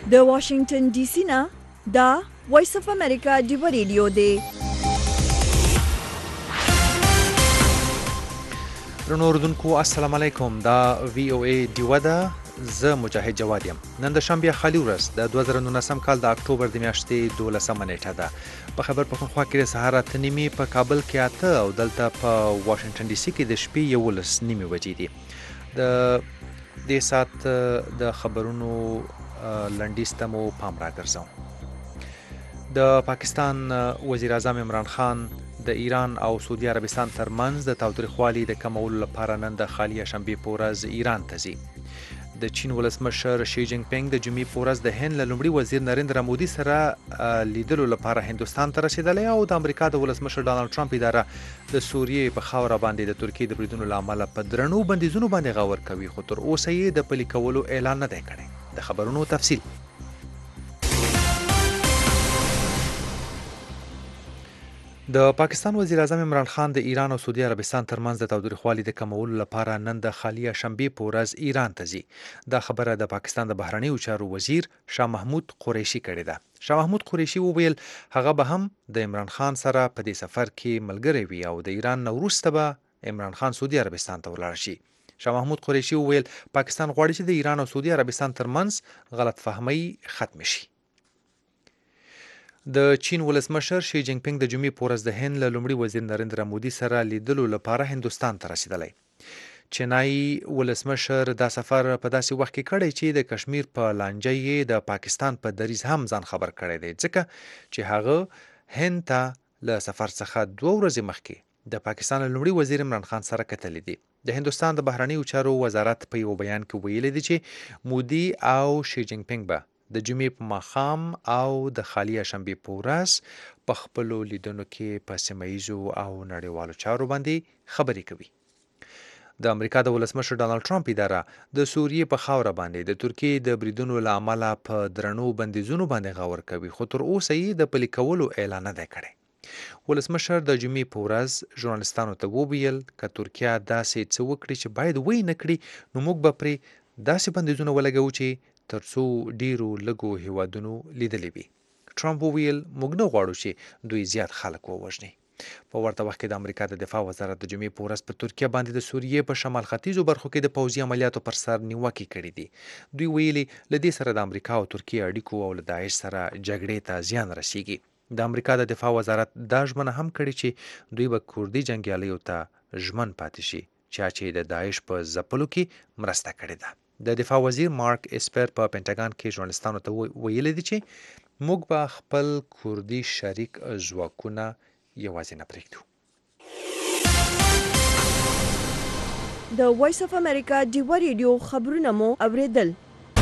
د واشنگټن ډي سي نه دا وایس اف امریکا ډیو ریډیو دی. درنو اوردونکو السلام علیکم. دا وی او ای ډیو ده. زه مجاهد جواد یم. نن د شنبه خالي ورځ د 2019 کال د اکتوبر د میاشتې 12 نیټه ده. په خبر پښتونخوا کې د سهار 8:30 په کابل کې 8 او دلته په واشنگټن ډي سي کې د شپې 11:30 بجې دي. د دې سات د خبرونو لنډیز ته مو پام راګرځوم. د پاکستان وزیر اعظم عمران خان د ایران او سعودي عربستان ترمنځ د تاوتریخوالي د کمولو لپاره نن د خالي شنبه په ورځ ایران ته ځي. د چین ولسمشر شي جینګ پینګ د جمعې په ورځ د هند له لومړي وزیر نریندرا مودي سره لیدلو لپاره هندوستان ته رسیدلی او د امریکا د ولسمشر ډانلډ ټرمپ اداره د سوریې په خاوره باندې د ترکیې د بریدونو له امله په درنو بندیزونو باندې غور کوي، خو تر اوسه یې د پلي کولو اعلان نه دی کړی. د خبرونو تفصیل. د پاکستان وزیر اعظم عمران خان د ایران او سعودي عربستان ترمنځ د تاوتریخوالي د کمولو لپاره نن د خالي شنبه په ورځ ایران ته ځي. دا خبره د پاکستان د بهرنیو چارو وزیر شاه محمود قریشي کړې ده. شاه محمود قریشي وویل هغه به هم د عمران خان سره په دې سفر کې ملګری وي او د ایران نه وروسته به عمران خان سعودي عربستان ته ولاړ شي. شاه محمود قریشي وویل پاکستان غواړي چې د ایران او سعودي عربستان ترمنځ غلط فهمي ختم شي. د چین ولسمشر شي جینګ پینګ د جمعې په ورځ د هند له لومړي وزیر نریندرا مودي سره لیدلو لپاره هندوستان ته رسیدلی. چینایي ولسمشر دا سفر په داسې وخت کې کړی چې د کشمیر په لانجه یې د پاکستان په دریځ هم ځان خبر کړی دی، ځکه چې هغه هند ته له سفر څخه 2 ورځې مخکې د پاکستان لومړي وزیر عمران خان سره کتلی دی. د هندوستان د بهرنیو چارو وزارت په یو بیان کې ویلي دی چې مودي او شي جینګ پینګ به د جمعې په ماښام او د خالي شنبه په ورځ په خپلو لیدنو کې په سیمه ییزو او نړیوالو چارو باندې خبرې کوي. د امریکا د ولسمشر ډانلډ ټرمپ اداره د سوریې په خاوره باندې د ترکیې د بریدونو له امله په درنو بندیزونو باندې غور کوي، خو تر اوسه یې د پلي کولو اعلان نه دی کړی. ولسمشر د جمعې په ورځ ژورنالستانو ته وویل که ترکیه داسې څه وکړي چې باید وی نه کړي نو موږ به پرې داسې بندیزونه ولګوو چې ترڅو ډیرو لږو هیوادونو لیدلی وي. ټرمپ وویل موږ نه غواړو چې دوی زیات خلک ووژني. په ورته وخت کې د امریکا د دفاع وزارت د جمعې په ورځ په ترکیه باندې د سوریې په شمال ختیځو برخو کې د پوځي عملیاتو پر سر نیوکې کړې دي. دوی ویلي له دې سره د امریکا او ترکیې اړیکو او له داعش سره جګړې ته زیان رسیږي. د امریکا د دفاع وزارت دا ژمنه هم کړې چې دوی به کوردي جنګیالیو ته ژمن پاتې شي چې د داعش په ځپلو کې مرسته کړې ده. د دفاع وزیر مارک اسپر په پینټاګان کې ژورنالستانو ته ویلي دي چې موږ به خپل کوردي شریک ځواکونه یوازې نه پرېږدو. د وایس اف امریکا ډیو ریډیو خبرونه مو اوریدل.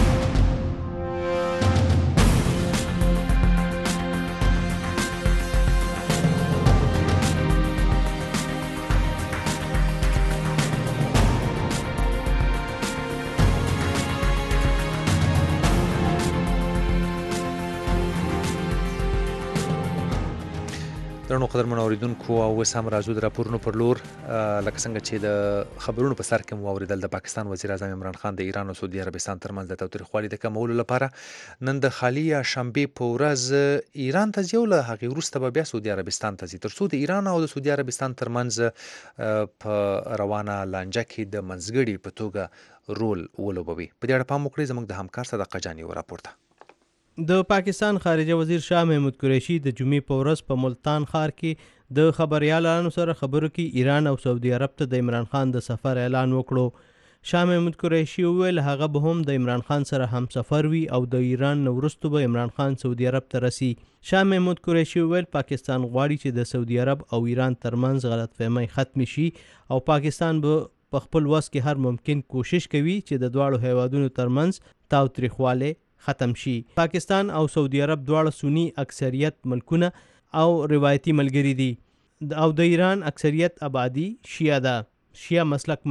درنو قدرمنو اوریدونکو او اوس هم راځو د راپورونو پر لور. لکه څنګه چې د خبرونو په سر کې مو اوریدل د پاکستان وزیر اعظم عمران خان د ایران او سعودي عربستان ترمنځ د تاوتریخوالي د کمولو لپاره نن د خالي شنبه په ورځ ایران ته ځي او له هغې وروسته به بیا سعودي عربستان ته ځي ترڅو د ایران او د سعودي عربستان ترمنځ په روانه لانجه کې د منځګړي په توګه رول ولوبوي. په دې اړه پام وکړئ زموږ د همکار صدقه جاني راپور ته. د پاکستان خارجه وزیر شاه محمود قریشي د جمعې په ورځ په ملتان ښار کې د خبریالانو سره خبرو کې ایران او سعودي عرب ته د عمران خان د سفر اعلان وکړو. شاه محمود قریشي وویل هغه به هم د عمران خان سره هم سفر وي او د ایران نه وروسته به عمران خان سعودي عرب ته رسي. شاه محمود قریشي وویل پاکستان غواړي چې د سعودي عرب او ایران ترمنځ غلط فهمي ختم شي او پاکستان به په خپل وس کې هر ممکن کوشش کوي چې د دواړو هیوادونو ترمنځ تاوتریخوالی ختم شي. پاکستان او سعودي عرب دواړه سنی اکثریت ملکونه او روایتي ملګري دي او د ایران اکثریت آبادی شیعه ده، شیعه مسلک مني.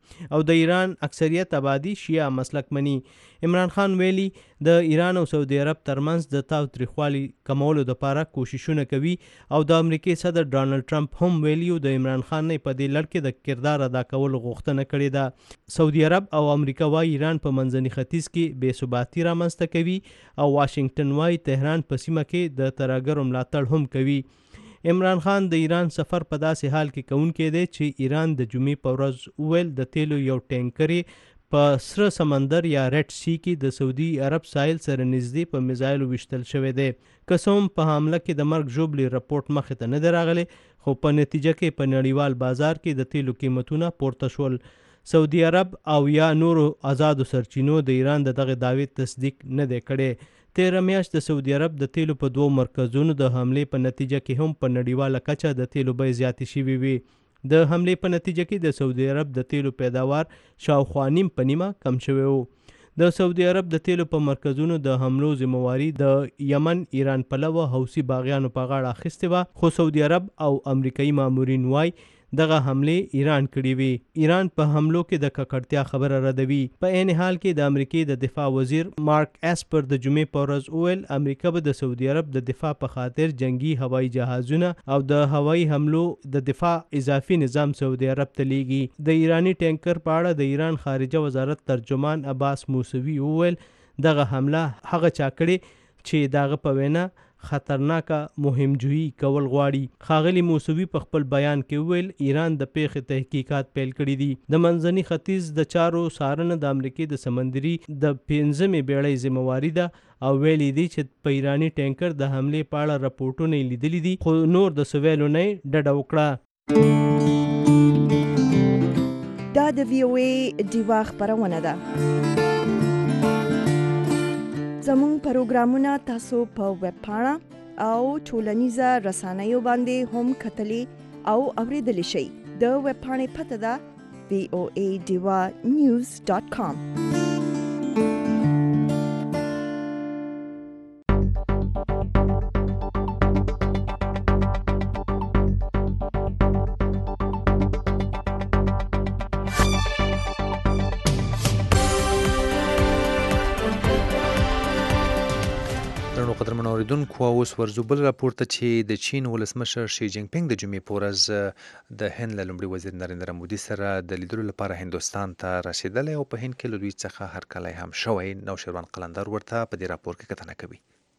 او د ایران اکثریت آبادی شیعه مسلک مني. عمران خان ویلي د ایران او سعودي عرب ترمنځ د تاوتریخوالي کمولو دپاره کوششونه کوي او د امریکای صدر ډانلډ ټرمپ هم ویلي د عمران خان نه په دې لړ کې د کردار ادا کولو غوښتنه کړې ده. سعودي عرب او امریکا وايي ایران په منځني ختیځ کې بې ثباتي رامنځته کوي او واشنگټن وايي تهران په سیمه کې د ترهګرو ملاتړ هم کوي. عمران خان د ایران سفر په داسې حال کې کوونکی دی چې ایران د جمعې په ورځ وویل د تیلو یو ټینکر په سره سمندر یا ریډ سی کې د سعودي عرب ساحل سره نږدې په میزایلو ویشتل شوی دی. که څه هم په حمله کې د مرګ ژوبلې رپورټ مخې ته نه دی راغلی، خو په نتیجه کې په نړیوال بازار کې د تیلو قیمتونه پورته شول. سعودي عرب او یا نورو آزادو سرچینو د ایران د دغه دعوې تصدیق نه دی کړی. تیره میاشت د سعودي عرب د تیلو په 2 مرکزونو د حملې په نتیجه کې هم په نړیواله کچه د تیلو بیې زیاتې شوې وي. د حملې په نتیجه کې د سعودي عرب د تیلو پیداوار شاوخوا نیم په نیمه کم شوی وو. د سعودي عرب د تیلو په مرکزونو د حملو ذمہواری د یمن، ایران پلوه حوثي باغیانو په غاړه اخیستې وه، خو سعودي عرب او امریکایي مامورین وایي دغه حملې ایران کړي وي. ایران په حملو کې د ککړتیا خبره ردوي. په عین حال کې د امریکای د دفاع وزیر مارک اسپر د جمعې په ورځ وویل امریکا به د سعودي عرب د دفاع په خاطر جنگي هوایي جهازونه او د هوایي حملو د دفاع اضافي نظام سعودي عرب ته لیږي. د ایرانی ټینکر په اړه د ایران خارجه وزارت ترجمان عباس موسوي وویل دغه حمله هغه چا کړې چې دغه په وینا خطرناکه مهمجویي کول غواړي. ښاغلي موسوي په خپل بیان کې وویل ایران د پیښې تحقیقات پیل کړي دي. د منځني ختیځ د چارو څارنه د امریکای د سمندري د 5مې بیړۍ ذمہواری ده او ویلي دي چې په ایرانی ټینکر د حملې په اړه رپورټونه لیدلي دي، خو نور د سویلو نه ډډه وکړه. دا د VOA ډیوا خبرونه ده. زموږ پروګرامونه تاسو په ویب پاڼه او ټولنیزه رسنیو باندې هم کتلی او اوریدلی شئ. د ویب پاڼې پته ده voadivanews.com. قدرمن اوریدونکو اوس ورځو بل راپورته چې د چین ولسمشر شي جینګ پینګ د جمعې په ورځ د هند له لومړي وزیر نریندرا مودي سره د لیدلو لپاره هندوستان ته رسیدلی او په هند کې له دوی څخه هرکلی هم شوی. نوشیروان قلندر ورته په دې راپور کې کتنه کوي.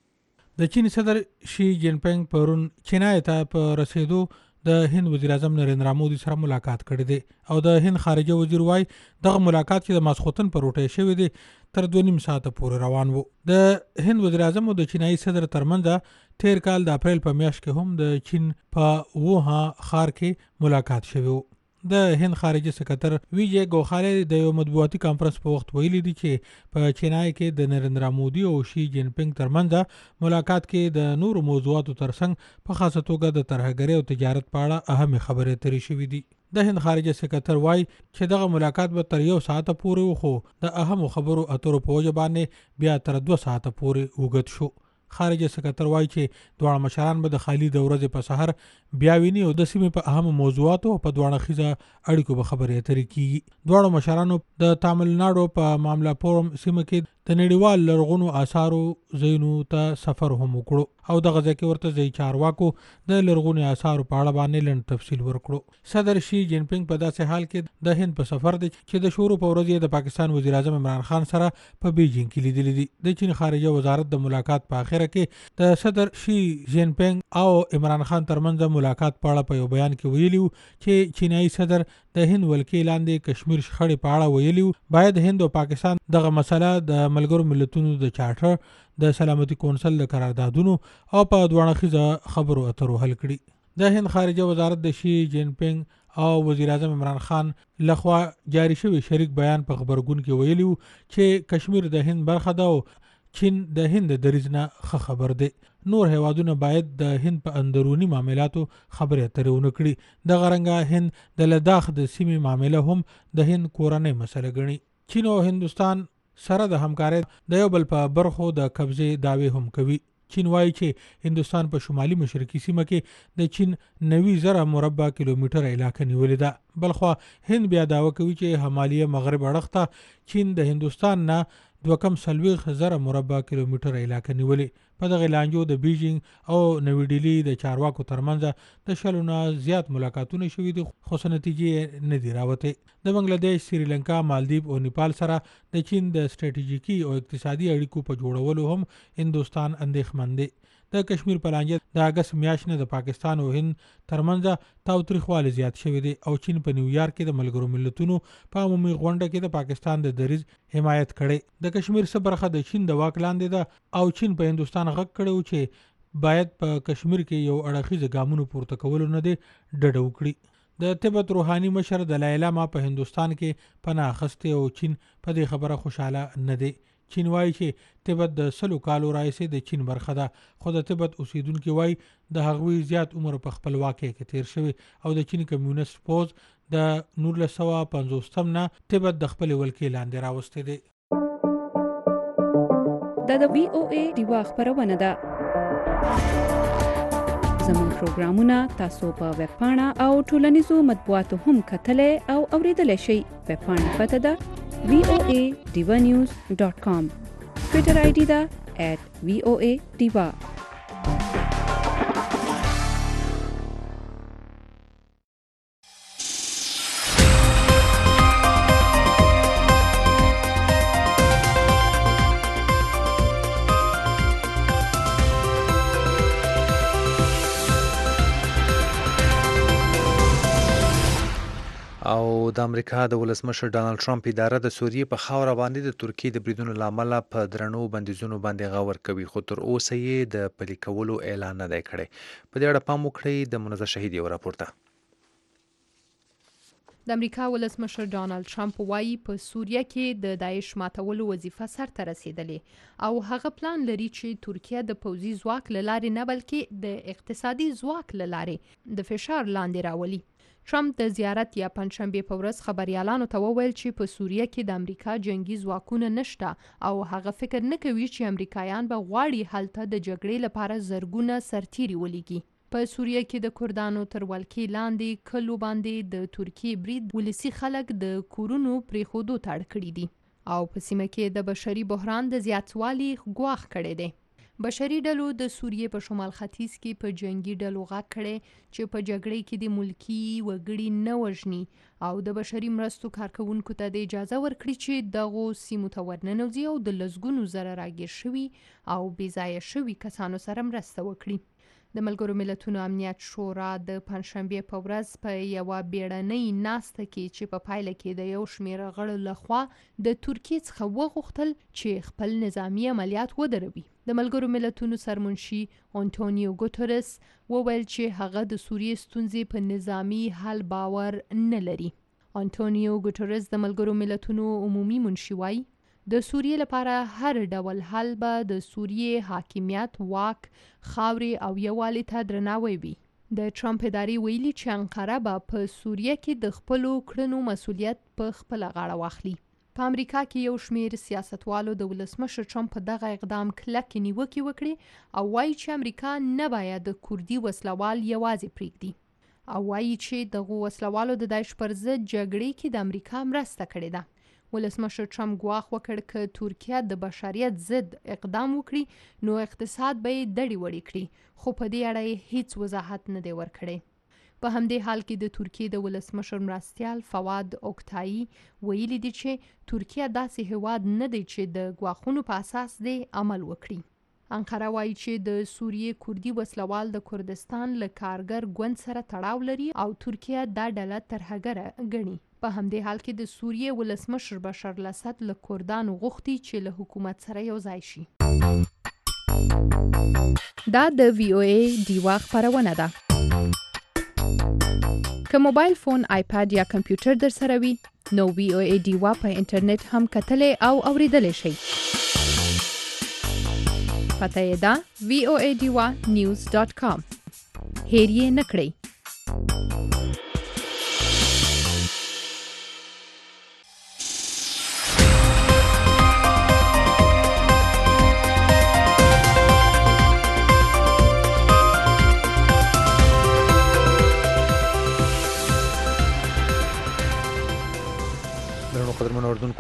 د چین صدر شي جین پینګ پرون چینای ته په رسیدو د هند وزیر اعظم نریندرا مودي سره ملاقات کړی دی او د هند خارجه وزیر وای دغه ملاقات چې د ماسخوتن پر روټه شوی دی تر 2.5 ساعته پورې روان وو. د هند وزیر اعظم او د چینایي صدر ترمنځ تیر کال د اپریل په میاشت کې هم د چین په ووها ښار کې ملاقات شوی وو. د هند خارجه سکرټر ویجے ګوخاله د یو مطبوعاتي کانفرنس په وخت ویلي دي چې په چینای کې د نریندرا مودي او شي جین پینګ ترمنځ ملاقات کې د نورو موضوعاتو ترڅنګ په خاصه توګه د ترهګرۍ او تجارت په اړه اهم خبرې اترې شوې دي. د هند خارجه سکرټر وای چې دغه ملاقات به تر 1 ساعت پورې وخو د اهم خبرو اترو په وجه باندې بیا تر 2 ساعت پورې وګت شو. خارجه سکرټر وای چې دواړه مشران به د خالي د ورځې په سحر بیا ویني او د سیمې په اهم موضوعاتو په دواړه خيزه اړیکو به خبرې اترې کیږي. دواړو مشرانو د تامل ناډو په معاملہ پورم سیمه کې د نړیوال لرغونو آثارو ځایونو ته سفر هم وکړو او دغه ځکه ورته ځای چارواکو د لرغونو آثارو په اړه باندې لږ تفصیل ورکړو. صدر شي جین پینګ په داسې حال کې د هند په سفر دی چې د شروع په ورځ د پاکستان وزیر اعظم عمران خان سره په بیجینګ کې لیدل دي. د چین خارجه وزارت د ملاقات په اخره کې د صدر شي جین پینګ او عمران خان ترمنځ ملاقات په اړه په یو بیان کې ویلي چې چینایي صدر د هند ولکې لاندې کشمیر شخړې په اړه ویلي باید هند او پاکستان دغه مسله د ملګرو ملتونو د چارټر د سلامتي کونسل د قراردادونو او په دوه خيزه خبرو اترو حل کړي. د هند خارجه وزارت د شي جین پینګ او وزیر اعظم عمران خان لخوا جاری شوی شریک بیان په خبرګون کې ویلي چې کشمیر د هند برخه ده او چین د هند د دریزنه خبر دی. نور هیوادونه باید د هند په اندرونی معاملاتو خبرې اترې ونه کړي. د غرنګا هند د لداخ د سیمې معامله هم د هند کورنۍ مسله ګڼي. چین او هندستان سره د همکارۍ د یو بل په برخو د قبضې داوی هم کوي. چین وایي چې هندوستان په شمالي مشرقي سیمه کې د چین 90,000 مربع کیلومتر علاقه نیولې ده. بلخوا هند بیا دعوه کوي چې همالیه مغرب اړخ ته چین د هندوستان نه 240,000 مربع کیلومتر علاقه نیولې. په دغه لانجو د بیجینګ او نوی ډیلی د چارواکو ترمنځ د 100 نه زیات ملاقاتونه شوي دي، خو څه نتیجې نه دي راوتې. د بنگلاديش، سریلانکا، مالدیو او نیپال سره د چین د سټریټیژیکي او اقتصادي اړیکو په جوړولو هم هندوستان اندېښمن دی. د کشمیر په لانجه د اګست میاشتې نه د پاکستان او هند ترمنځ تاوتریخوالی زیات شوی دی او چین په نیویارک کې د ملګرو ملتونو په عمومي غونډه کې د پاکستان د دریځ حمایت کړي. د کشمیر څه برخه د چین د واک لاندې ده او چین په هندوستان غږ کړی چې باید په کشمیر کې یو اړخیز ګامونو پورته کولو نه دی ډډه وکړي. د تبت روحاني مشر دلای لاما په هندوستان کې پناه اخیستې او چین په دې خبره خوشاله نه دی. چین وایي چې تبت د 100 کالو راهیسې د چین برخه ده، خو د تبت اوسیدونکي وایي د هغوی زیات عمر په خپلواکۍ کې تیر شوی او د چین کمیونست پوځ د 1950 نه تبت د خپل ولکې لاندې راوستی دی. دا د VOA دیوا خبرونه ده. زموږ پروګرامونه تاسو په ویب پاڼه او ټولنیزو مطبوعاتو هم کتلای او اوریدلای شئ. ویب پاڼه پته ده voadivanews.com. ټویټر آی ډی ده @voadiva. او د امریکا د ولسمشر ډانلډ ټرمپ اداره د سوریې په خاوره باندې د ترکیې د بریدونو لامل په درنو بندیزونو باندې غور کوي، خو تر اوسه یې د پلي کولو اعلان نه دی کړی. په دې اړه پام وکړئ. د منزه شهید یو راپورته. د امریکا ولسمشر ډانلډ ټرمپ وایي په سوریه کې د داعش ماتولو وظیفه سرته رسیدلې او هغه پلان لري چې ترکیه د پوځي ځواک له لارې نه بلکې د اقتصادي ځواک له لارې د فشار لاندې راولي. ټرمپ د زیارت یا پنځشنبه په ورځ خبريالانو ته وویل چې په سوریه کې د امریکا جنگي ځواکونه نشته او هغه فکر نه کوي چې امریکایان به غواړي هلته د جګړې لپاره زرګونه سرتیري ولېږي. په سوریه کې د کردانو تر ولکې لاندې کلو باندې د ترکیې برید ولسی خلک د کورونو پریښودو ته اړ کړي دي او په سیمه کې د بشري بحران د زیاتوالي ګواښ کړی دی. بشري ډلو د سوریې په شمال ختیځ کې په جنگي ډلو غږ کړی چې په جګړې کې د ملکی وګړي نه وژني او د بشري مرستو کارکونکو ته د اجازه ورکړي چې دغه سیمو ته ورننوځي او د لسګونو زره راګیر شوي او بې ځایه شوي کسانو سره مرسته وکړي. د ملګرو ملتونو امنیت شورا د پنځشنبه په ورځ په یو بیړنۍ ناسته کې چې په پایله کې د یو شمېر غړو لخوا د ترکیې څخه وغوښتل چې خپل نظامی عملیات ودروي. د ملګرو ملتونو سرمنشي انټونیو ګوتریس وویل چې هغه د سوریې ستونزې په نظامی حل باور نه لري. انټونیو ګوتریس د ملګرو ملتونو عمومي منشي وایي د سوریې لپاره هر ډول حل به د سوریې حاکمیت، واک، خاورې او یووالي ته درناوی وي. د ټرمپ ادارې ویلي چې انقره به په سوریه کې د خپلو کړنو مسؤلیت په خپله غاړه واخلي. په امریکا کې یو شمېر سیاستوالو د ولسمشر ټرمپ په دغه اقدام کلکې نیوکې وکړي او وایي چې امریکا نه باید د کوردي وسلوال یوازې پرېږدي او وایي چې دغه وسلوالو د داعش پر ضد جګړې کې د امریکا مرسته کړې ده. ولسمشر ټرمپ ګواښ وکړ که ترکیه د بشریت ضد اقدام وکړي نو اقتصاد به یې دړې وړې کړي، خو په دې اړه هیڅ وضاحت نه دی ورکړی. په همدې حال کې د ترکیې د ولسمشر مرستیال فواد اوکتایی ویلي دي چې ترکیه داسې هیواد نه دی چې د ګواښونو په اساس دی عمل وکړي. انقره وایي چې د سوریې کوردي وسلوال د کردستان له کارګر ګوند سره تړاو لري او ترکیه دا ډله ترهګره ګڼي. په همدې حال کې د سوریې ولسمشر بشار الاسد له کردانو غوښتي چې له حکومت سره یو ځای شي. دا د VOA دیوا خبرونه ده. که موبایل فون، آیپاد یا کمپیوټر در سره وي نو VOA دیوا په انټرنیټ هم کتلای او اوریدلای شئ. پته یې ده voadivanews.com. هیر یې نه کړئ.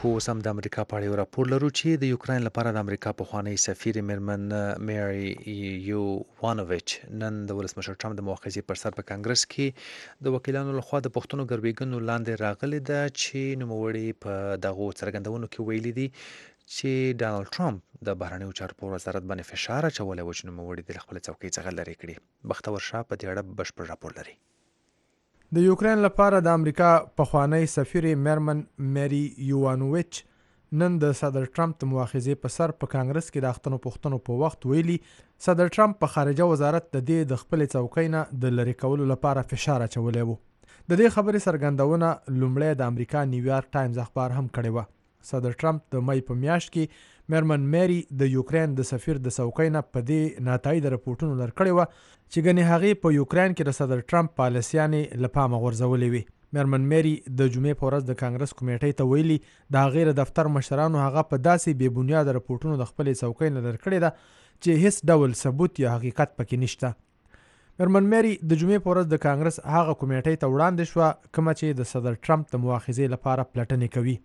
خو سم د امریکا په اړه یو راپور لرو چې د یوکرين لپاره د امریکا پخوانی سفیر میرمن میری یووانوویچ نن د ولسمشر ټرمپ د مؤاخذې پر سر په کانګرس کې د وکیلانو لخوا د پښتنو ګربېګنو لاندې راغلي ده چې نوموړي په دغه څرګندونو کې ویلي دي چې ډانلډ ټرمپ د بهرنیو چارو په وزارت باندې فشار اچولی و چې نوموړي د خپل څوکۍ څخه لرې کړي. بختور شاه په دې اړه بشپړ راپور لري. د یوکرين لپاره د امریکا پخوانی سفیر میرمن میری یووانوویچ نن د صدر ټرمپ د مؤاخذې په سر په کانګرس کې د اختنو پښتنو په وخت ویلي صدر ټرمپ په خارجه وزارت د دې د خپل څوکۍ نه د لری کولو لپاره فشار اچولی وو. د دې خبرې څرګندونه لومړی د امریکا نیویارک ټایمز اخبار هم کړې وه. صدر ټرمپ د مئی په میاشت کې میرمن میری د یوکرين د سفیر د څوکۍ نه په دې ناتایید راپورټونو لرکړې وه چې ګنې هغې په یوکرين کې د صدر ټرمپ پالیسیانې له پامه غورځولې وي. میرمن میری د جمعې په ورځ د کانګرس کمیټې ته ویلي د هغې د دفتر مشرانو هغه په داسې بې بنیاده راپورټونو د خپلې څوکۍ نه لرکړې ده چې هیڅ ډول ثبوت یا حقیقت پکې نشته. میرمن میری د جمعې په ورځ د کانګرس هغه کمیټې ته وړاندې شوه کومه چې د صدر ټرمپ د مؤاخذې لپاره پلټنې کوي.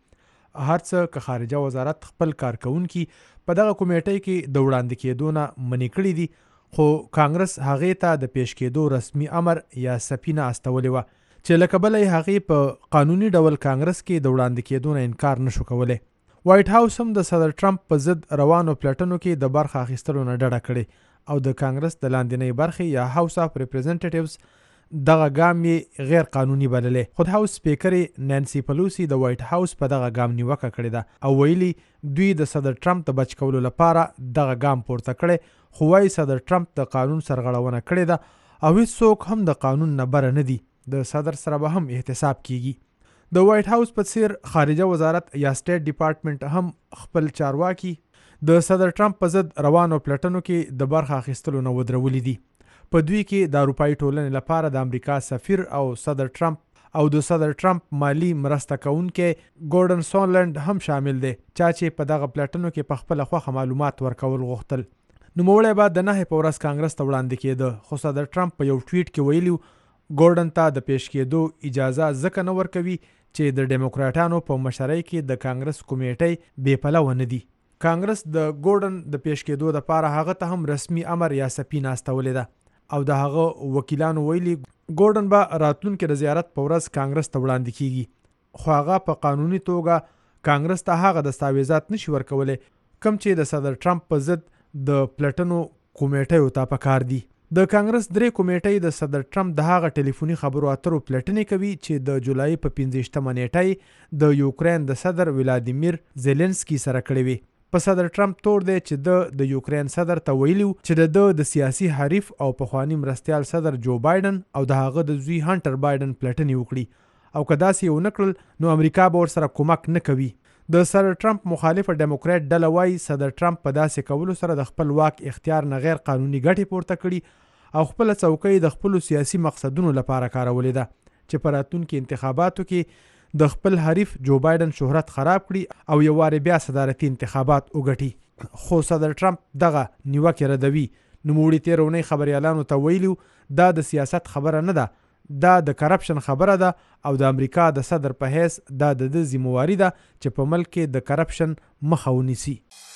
هرڅه که خارجه وزارت خپل کارکونکي په دغه کمیټې کې د وړاندې کېدو نه منې کړي دي خو کانګرس هغې ته د پیش کېدو رسمي امر یا سپینه استولې وه چې له کبله یې هغې په قانوني ډول کانګرس کې د وړاندې کېدو نه انکار نشو کولی. وایټ هاوس هم د صدر ټرمپ په ضد روانو پلټنو کې د برخه اخیستلو نه ډډه کړې او د کانګرس د لاندنۍ برخې یا هاوس اف ریپرزنټیټیوز دغه ګام یې غیر قانوني بللې. خود هاوس سپیکر نانسی پلوسی د وایټ هاوس په دغه ګام نیوکه کړې ده او ویلي دوی د صدر ټرمپ د بچ کولو لپاره دغه ګام پورته کړی خو وايي صدر ټرمپ د قانون سرغړونه کړې ده او هیڅوک هم د قانون نه بره نه دي. د صدر سره به هم احتساب کیږي. د وایټ هاوس په څیر خارجه وزارت یا سټیټ ډپارټمنټ هم خپل چارواکي د صدر ټرمپ په ضد روانو پلټنو کې د برخه اخیستلو نه ودرولي دي. په دوی کې د اروپایي ټولنې لپاره د امریکا سفیر او صدر ټرمپ او د صدر ټرمپ مالی مرسته کوونکی ګورډن سونلند هم شامل دی چا چې په دغه پلټنو کې په خپله خوښه معلومات ورکول غوښتل. نوموړی به د 9 په ورځ کانګرس ته وړاندې کېده خو صدر ټرمپ په یو ټویټ کې ویلي ګورډن ته د پیش کېدو اجازه ځکه نه ورکوي چې د ډیموکراټانو په مشرۍ کې د کانګرس کمیټې بې پلوه نه دي. کانګرس د ګورډن د پیش کېدو لپاره هغه ته هم رسمي امر یا سپینه استولې ده او د هغه وکیلانو ویلي ګورډن به راتلونکي د زیارت په ورځ کانګرس ته وړاندې کیږي خو هغه په قانوني توګه کانګرس ته هغه دستاویزات نشي ورکولی کوم چې د صدر ټرمپ په ضد د پلټنو کمیټیو ته پکار دي. د کانګرس 3 کمیټې د صدر ټرمپ د هغه ټلیفوني خبرو اترو پلټنې کوي چې د جولای په 15 نیټه د یوکرين د صدر ولادیمیر زيلنسکي سره کړې وي. په صدر ټرمپ تور دی چې د یوکرين صدر ته ویلو چې د سیاسي حریف او پخوانی مرستیال صدر جو بایدن او د هغه د زوی هانټر بایدن پلټنې وکړي او که داسې یو نکړل نو امریکا به ورسره کومک نه کوي. د صدر ټرمپ مخالفه ډیموکرات ډله وایي صدر ټرمپ په داسې کولو سره د خپل واک اختیار نه غیر قانوني ګټې پورته کړي او خپل څوکۍ د خپل سیاسي مقصدونو لپاره کارولې ده چې په راتلونکي انتخاباتو کې د خپل حریف جو بایدن شهرت خراب کړي او یو واري بیا صدارتي انتخابات وګټي. خو صدر ټرمپ دغه نیوکه ردوي. نوموړي تېره اونۍ خبریالانو ته ویلي دا د سیاست خبره نه ده دا د کرپشن خبره ده او د امریکا د صدر په حیث دا د ذمہواری ده چې په ملک کې د کرپشن مخه ونیسي.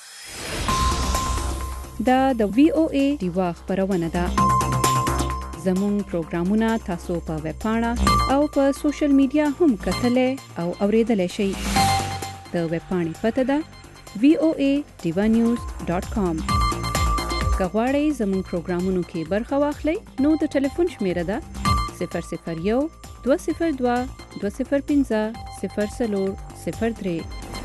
دا د VOA دیوا خبرونه ده. زموږ پروګرامونه تاسو په ویب پاڼه او په سوشل میډیا هم کتلای او اوریدلای شئ. د ویب پاڼې پته ده voadevanews.com. که غواړئ زموږ پروګرامونو کې برخه واخلئ نو د ټلیفون شمیره ده 001 202 205 0403.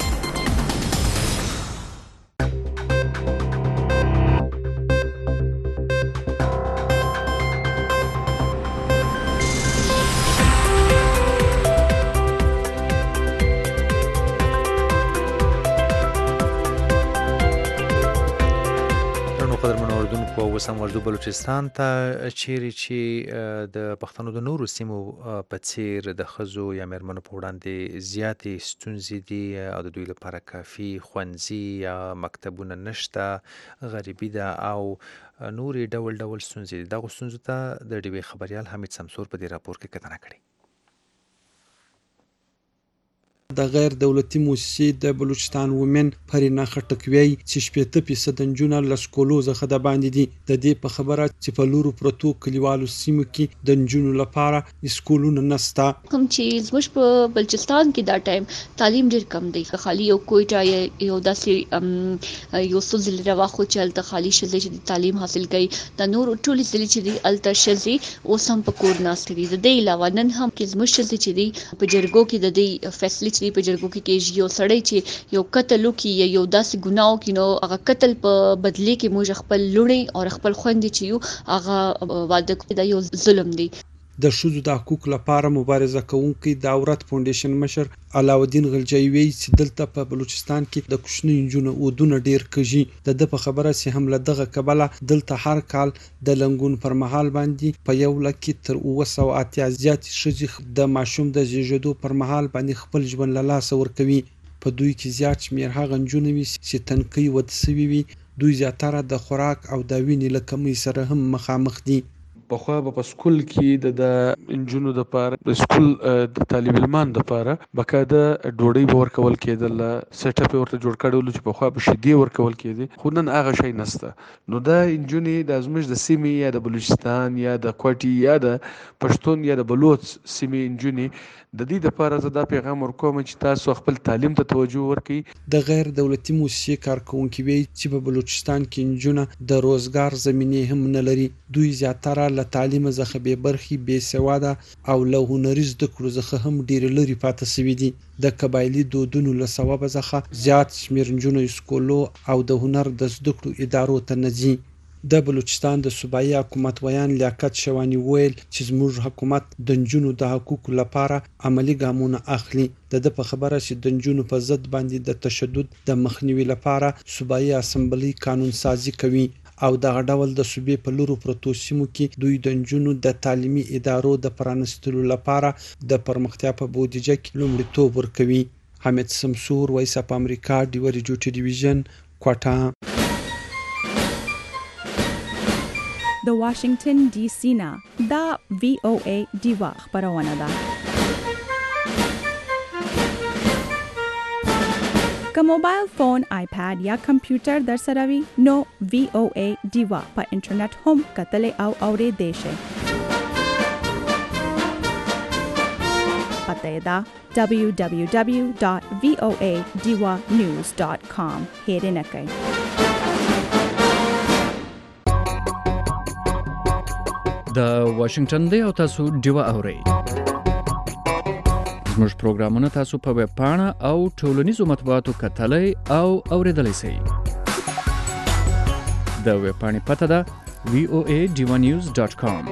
اوس هم ورځو بلوچستان ته چیرې چې د پښتنو د نورو سیمو په څیر د ښځو یا میرمنو په وړاندې زیاتې ستونزې دي او د دوی لپاره کافي ښوونځي یا مکتبونه نشته، غریبي ده او نورې ډول ډول ستونزې دي. دغو ستونزو ته د ډیوې خبریال حمید سمسور په دې راپور کې کتنه کړې. د غیر دولتي موسسې د بلوچستان وومن پرینا خټکوي چې 80% نجونه له سکولو څخه د باندې دي. د دې په خبره چې په لورو پروتو کلیوالو سیمو کې د نجونو لپاره سکولونه نشته. کوم چې زموږ په بلوچستان کې دا ټایم تعلیم ډیر کم دی. خالي یو کوټه یو داسې یو څو ځله راوخو چې هلته خالي شلې چې تعلیم حاصل کړي. د نور ټول ځلې چې دی الته شلې اوس هم په کور ناست دي. د دې علاوه نن هم کې زموږ شلې چې دی په جرګو کې د دې فیصلې چې په جرګو کې کېږي. یو سړی چې یو قتل وکړي یا یو داسې ګناه وکړي نو هغه قتل په بدلې کې موږ خپل لوڼې او خپل خويندې چې یو هغه واده کوي دا یو ظلم دی. د ښځو د حقوقو لپاره مبارزه کوونکي د عورت فاونډیشن مشر علاودین غلجی وی چې دلته په بلوچستان کې د کوچنی نجونو ودونه ډیر کږي. د په خبره چې هم له دغه کبله دلته هر کال د لنګون پر مهال باندې په یو لکه تر 980 زیات ښځې د ماشوم د زیږیدو پر مهال باندې خپل ژوند له لاسه ورکوي. په دوی کې زیات شمیر هغه نجونې وي چې تنکي ودسوي وي. دوی زیاتره د خوراک او د وینې له کمی سره هم مخامخ دي. پخوا په سکول کې د انجونو د پاره د سکول د طالب علمان د پاره بقاعده ډوډۍ ورکول کېدل. سیټ اپ ورته جوړ کړل چې پخوا به شیدې ورکول کېدي خو نن هغه شی نشته. نو دا انجونې د ازمج د سیمې یا د بلوچستان یا د کوټي یا د پښتون یا د بلوچ سیمې انجونې د دې لپاره زه دا پیغام ورکوم چې تاسو خپل تعلیم ته توجه ورکړئ. د غیر دولتي موسسې کارکونکي وی چې په بلوچستان کې انجونه د روزګار زمینه هم نه لري. دوی زیاتره له تعلیم څخه به برخي به سواده او له هنري زده کړو څخه هم ډیر لري پاتې سوي دي. د قبایلی دودونو له سبب څخه زیات شمیر نجونو سکولو او د هنر د زده کړو ادارو ته نه ځي. د بلوچستان د صوبایي حکومت ویان لیاقت شوانی ویل چې زموږ حکومت د نجونو د حقوقو لپاره عملی ګامونه اخلي. د په خبره چې د نجونو په ضد باندې د تشدد د مخنیوي لپاره صوبایي اسمبلی قانون سازي کوي او دغه ډول د صوبې په لورو پروتو سیمو کې دوی د نجونو د تعلیمي ادارو د پرانستلو لپاره د پرمختیا په بودیجه کې لومړیتوب ورکوي. حمید سمسور، وایس اپ امریکا، ډیوري جوټي ډیویژن، کوټا. د واشنگټن ډي سي نه دا VOA دیوا خبرونه ده. که موبایل فون، آیپاد یا کمپیوټر در سره وي نو VOA دیوا په انټرنیټ هم کتلې او اورېدې شئ. پته یې ده www.voadiwanews.com. هېرې نه کړئ. د واشنگټن دی او تاسو ډیوا اورئ. زموږ پروګرامونه تاسو په ویب پاڼه او ټولنیزو مطبوعاتو کتلای او اوریدلای شئ. د ویب پاڼې پته ده voadiwanews.com.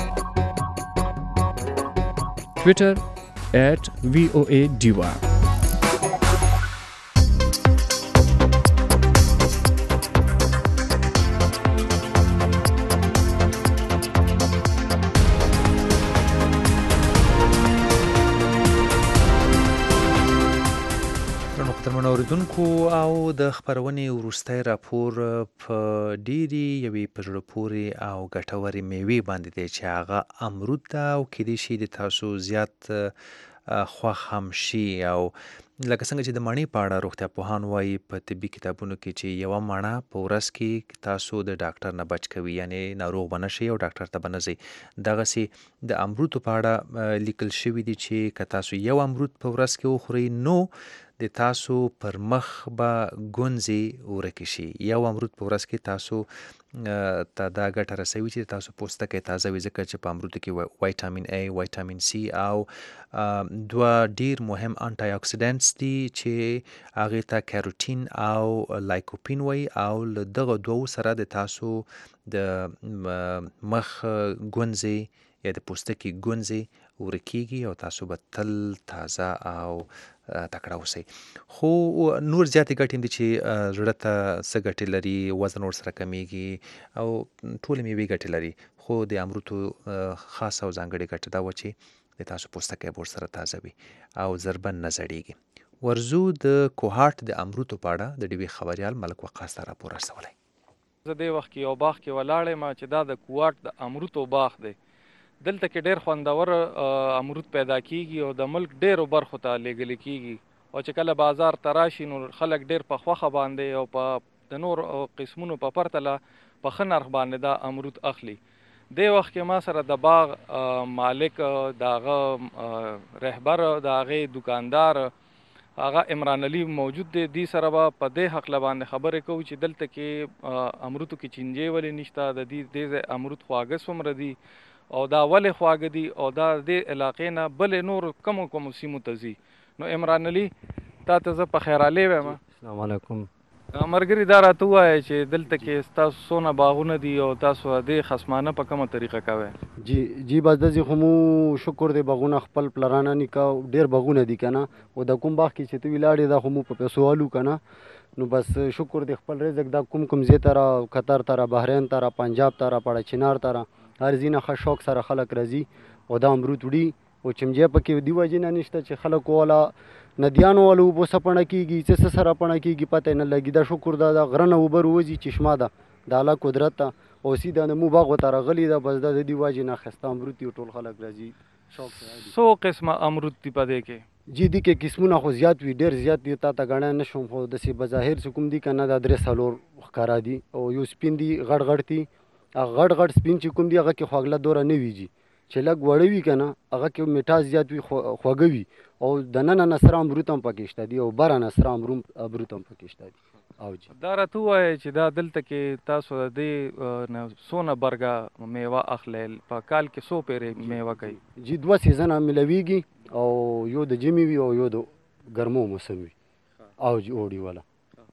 Twitter @voadiwa. اوریدونکو او د خبرونې وروستی راپور په ډېرې یوې په زړه پورې او ګټورې میوې باندې دی چې هغه امرود ده او کیدای شي د تاسو زیات خوښ هم شي. او لکه څنګه چې د مڼې په اړه روغتیا پوهان وایي په طبي کتابونو کې چې یوه مڼه په ورځ کې تاسو د ډاکټر نه بچ کوي، یعنی ناروغ به نه شئ او ډاکټر ته به نه ځئ. دغسې د امرودو په اړه لیکل شوي دي چې که تاسو یو امرود په ورځ کې وخورئ نو د تاسو پر مخ به ګونځې ورکې شي. یو امرود په ورځ کې تاسو ته دا ګټه رسوي چې تاسو پوستکی تازه وي، ځکه چې په امرودو کې وایټامین A، وایټامین C او دوه ډیر مهم انټي اکسیډنټس دي چې هغې ته کاروټین او لایکوپین وایي او له دغه دوو سره د تاسو د مخ ګونځې یا د پوستکي ګونځې ورکیږي او تاسو به تل تازه او تکړه اوسئ. خو نور زیاتې ګټې هم دي چې زړه ته څه ګټې لري، وزن ورسره کمیږي او ټولې میوې ګټې لري. خو د امرودو خاصه او ځانګړې ګټه دا وه چې د تاسو پوستکی به ورسره تازه وي او ژر به نه زړیږي. ورځو د کوهاټ د امرودو په اړه د ډیوې خبریال ملک وقاص ته راپور رسولی. زه دې وخت کې یو باغ کې ولاړ یم چې دا د کوهاټ د امرودو باغ دی. دلته کې ډېر خوندور امرود پیدا کیږي او د ملک ډېرو برخو ته لیږل کیږي. او چې کله بازار ته راشي نو خلک ډېر په خوښه باندې او په د نور قسمونو په پرتله په ښه نرخ باندې دا امرود اخلي. دې وخت کې ما سره د باغ مالک، د هغه رهبر، د هغې دکاندار هغه عمران علي موجود دی. دې سره به په دې حقله باندې خبرې کوو چې دلته کې امرودو کې چینجې ولې نشته، د دې ځای امرود خواږه څومره دي او دا ولې خواږه دي او دا دې علاقې نه بلې نور کومو سیمو ته ځي. نو عمران علي تا ته زه په خیرالی وایم. السلام علیکم. ملګري دا راته ووایه چې دلته کې ستاسو څونه باغونه دي او تاسو دې خصمانه په کومه طریقه کوئ؟ جی بس داسې خو مو شکر دی باغونه خپل پلرانه نیکه ډېر باغونه دي که نه، او د کوم باغ کې چې ته ولاړې دا خو مو په پیسو والو که نه. نو بس شکر دی خپل رزق دا کوم ځای ته را قطر ته را بحرین ته را پنجاب ته را پړه چنار ته را هر ځای نه ښه شوق سره خلک راځي او دا امرود وړي او چمجې پکې دې وجې نه نشته چې خلک والا ندیانو والا اوبو سپڼه کېږي، څه سره پڼه کېږي پته نه لګي. دا شکر دا د غره نه اوبه روځي، چشمه ده د الله قدرت ته او سیده د مو باغ ورته راغلي ده. بس دا د دې وجې نه ښایسته امرود دي، ټول خلک راځي شوق سره. څو قسمه امرود دي په دې کې؟ جی دې کې قسمونه خو زیات وي، ډېر زیات دي، تا ته ګڼی نه شم، خو داسې بظاهر چې کوم دي که نه دا 3-4 ښکاره دي او یو سپین دي غټ دي. هغه غټ سپین چې کوم دي هغه کې خواږله دوره نه ویږي، چې لږ وړه وي که نه هغه کې میټاز زیات وي، خوږه وي او دننه نسره امرود هم پکې شته دي او بره نسره امرود هم پکې شته دي. او جی دا راته ووایه چې دا دلته کې تاسو د دې څونه برګه میوه اخلی، په کال کې څو پیرې میوه کوي؟ جی 2 سیزنه ملویږي او یو د ژمي وي او یو د ګرمو موسم وي. او جی اوړي والا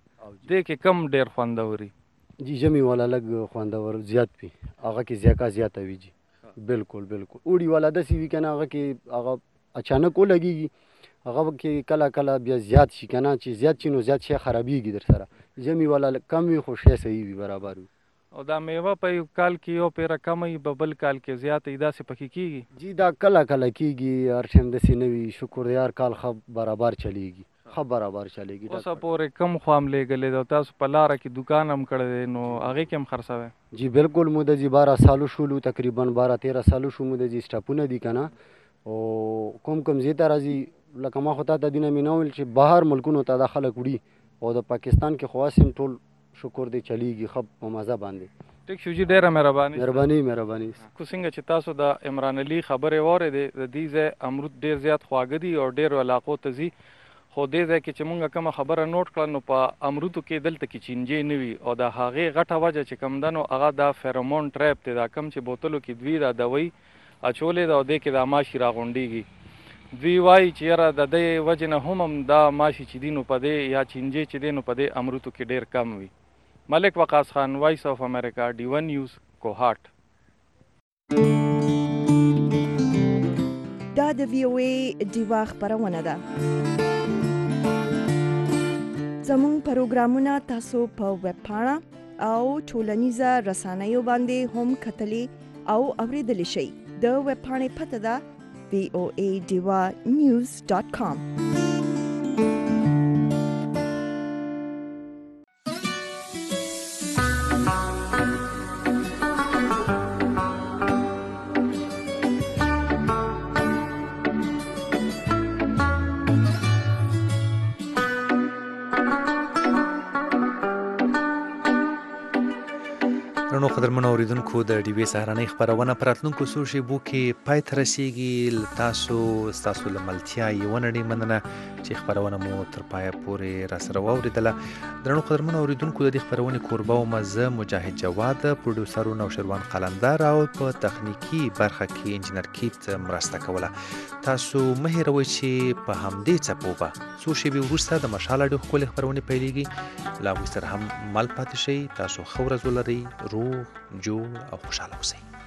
دې کې کم ډېر خوندوري؟ جی ژمي والا لږ خوندور زیات وي، هغه کې ذایقه زیاته وي. جی بالکل اوړي والا داسې وي که نه هغه کې هغه اچانک ولګېږي، هغه کې کله بیا زیات شي که نه، چې زیات شي نو زیات شی خرابېږي در سره. ژمي والا کم وي خو شی صحیح وي، برابر وي. او دا میوه په یو کال کې یو پیره کمه وي، په بل کال کې زیاته وي، داسې پکې کېږي؟ جی دا کله کېږي، هر ټایم داسې نه وي. شکر دی هر کال ښه برابر چلیږي، ښه برابر چلیږي. اوسه پورې کم خوا هم لېږلی دی او تاسو په لاره کې دکان هم کړی دی، نو هغې کې هم خرڅوئ؟ جی بالکل مو د 12 سالو شولو، تقریبا 12-13 سالو شو مو د سټاپونه دي که نه. او کوم ځای ته راځي لکه ما خو تا ته دینه مې نه ویل چې بهر ملکونو ته دا خلک وړي او د پاکستان کې خو هسې ټول شکر دی چلیږي ښه په مزه باندې. ټیک شو جی، ډېره مهرباني. خو څنګه چې تاسو د عمران علي خبرې واورېدې، د دې ځای امرود ډېر زیات خواږه دي او ډېرو علاقو ته ځي، خو دې ځای کې چې مونږ کومه خبره نوټ کړه نو په امرودو کې دلته کې چینجې نه وي او د هغې غټه وجه چې کوم ده نو هغه دا فیرومون ټریپ دی، دا کوم چې بوتلو کې دوی دا دوی اچولې ده او دې کې دا ماشي راغونډېږي. دوی وایي چې یاره د دې وجې نه هم دا ماشي چې دي نو په دې یا چینجې چې دی نو په دې امرودو کې ډېر کم وي. ملک وقاص خان، وایس آف امریکا، D1 نیوز، کوهاټ. دا د VOA ډیوا خبرونه ده. زموږ پروګرامونه تاسو په ویب پاڼه او ټولنیزه رسنیو باندې هم کتلی او اوریدلی شئ. د ویب پاڼې پته ده voadivanews.com. درنو قدرمنو اوریدونکو د ډي وی سهارنۍ خبرونه پراتلونکو څو شیبو کې پای ته رسیږي. تاسو له ملتیا یو نړۍ مننه چې خبرونه مو تر پایه پورې را سره واوریدله. درنو قدرمنو اوریدونکو د دې خبرونې کوربه او مزه مجاهد جواد، پروډوسر نوشروان قلندر او په تخنیکی برخه کې انجنیر کیت مرسته کوله. تاسو مه هیروئ چې په همدې څپو به څو شیبې وروسته د مشال اډیو ښکلې خبرونې پیلېږي. له هغوی سره هم مل پاتې شئ. تاسو ښه ورځ ولرئ، روغ جوړ او خوشحاله اوسئ.